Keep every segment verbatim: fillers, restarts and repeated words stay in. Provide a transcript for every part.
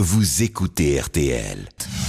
vous écoutez R T L.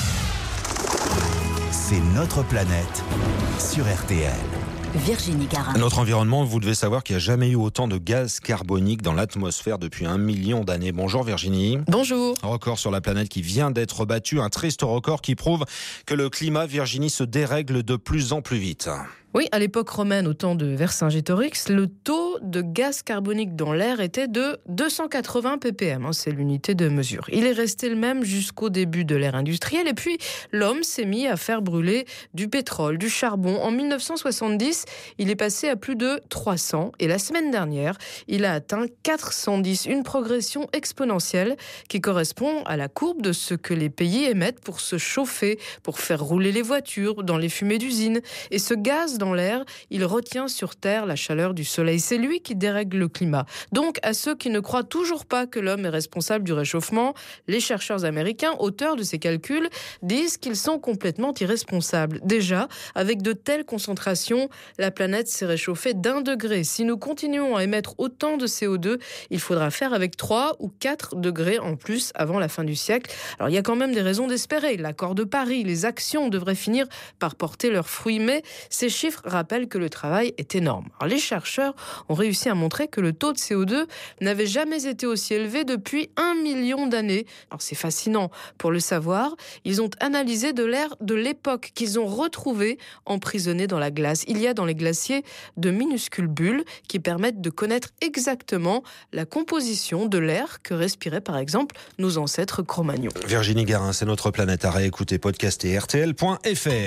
C'est notre planète sur R T L. Virginie Garin. Notre environnement, vous devez savoir qu'il n'y a jamais eu autant de gaz carbonique dans l'atmosphère depuis un million d'années. Bonjour Virginie. Bonjour. Un record sur la planète qui vient d'être battu, un triste record qui prouve que le climat, Virginie, se dérègle de plus en plus vite. Oui, à l'époque romaine, au temps de Vercingétorix, le taux de gaz carbonique dans l'air était de deux cent quatre-vingts ppm, hein, c'est l'unité de mesure. Il est resté le même jusqu'au début de l'ère industrielle et puis l'homme s'est mis à faire brûler du pétrole, du charbon. En mille neuf cent soixante-dix, il est passé à plus de trois cents et la semaine dernière, il a atteint quatre cent dix, une progression exponentielle qui correspond à la courbe de ce que les pays émettent pour se chauffer, pour faire rouler les voitures, dans les fumées d'usines. Et ce gaz dans l'air, il retient sur Terre la chaleur du soleil. C'est lui qui dérègle le climat. Donc, à ceux qui ne croient toujours pas que l'homme est responsable du réchauffement, les chercheurs américains, auteurs de ces calculs, disent qu'ils sont complètement irresponsables. Déjà, avec de telles concentrations, la planète s'est réchauffée d'un degré. Si nous continuons à émettre autant de C O deux, il faudra faire avec trois ou quatre degrés en plus avant la fin du siècle. Alors, il y a quand même des raisons d'espérer. L'accord de Paris, les actions devraient finir par porter leurs fruits, mais ces chiffres rappellent que le travail est énorme. Alors, les chercheurs ont réussi à montrer que le taux de C O deux n'avait jamais été aussi élevé depuis un million d'années. Alors c'est fascinant. Pour le savoir, ils ont analysé de l'air de l'époque qu'ils ont retrouvé emprisonné dans la glace. Il y a dans les glaciers de minuscules bulles qui permettent de connaître exactement la composition de l'air que respiraient par exemple nos ancêtres Cro-Magnons. Virginie Garin, c'est notre planète à réécouter, podcaster R T L point F R.